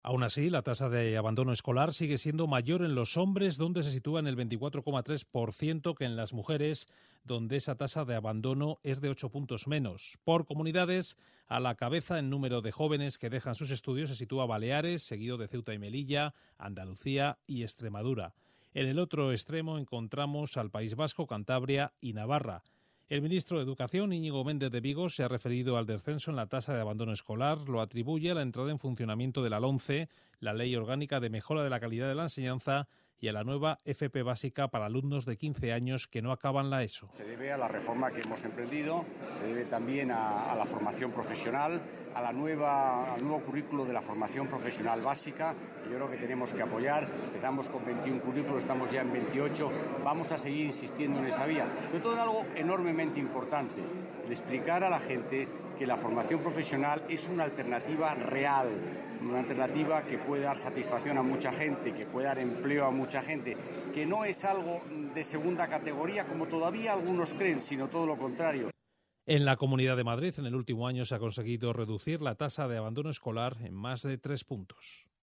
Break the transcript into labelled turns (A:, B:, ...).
A: Aún así, la tasa de abandono escolar sigue siendo mayor en los hombres, donde se sitúa en el 24,3%, que en las mujeres, donde esa tasa de abandono es de 8 puntos menos. Por comunidades, a la cabeza en número de jóvenes que dejan sus estudios se sitúa Baleares, seguido de Ceuta y Melilla, Andalucía y Extremadura. En el otro extremo encontramos al País Vasco, Cantabria y Navarra. El ministro de Educación, Íñigo Méndez de Vigo, se ha referido al descenso en la tasa de abandono escolar. Lo atribuye a la entrada en funcionamiento de la LOMCE, la Ley Orgánica de Mejora de la Calidad de la Enseñanza, y a la nueva FP básica para alumnos de 15 años que no acaban la ESO.
B: Se debe a la reforma que hemos emprendido, se debe también a la formación profesional, al nuevo currículo de la formación profesional básica, que yo creo que tenemos que apoyar. Empezamos con 21 currículos, estamos ya en 28, vamos a seguir insistiendo en esa vía. Sobre todo en algo enormemente importante, el explicar a la gente que la formación profesional es una alternativa real, una alternativa que puede dar satisfacción a mucha gente, que puede dar empleo a mucha gente, que no es algo de segunda categoría como todavía algunos creen, sino todo lo contrario.
A: En la Comunidad de Madrid, en el último año se ha conseguido reducir la tasa de abandono escolar en más de 3 puntos.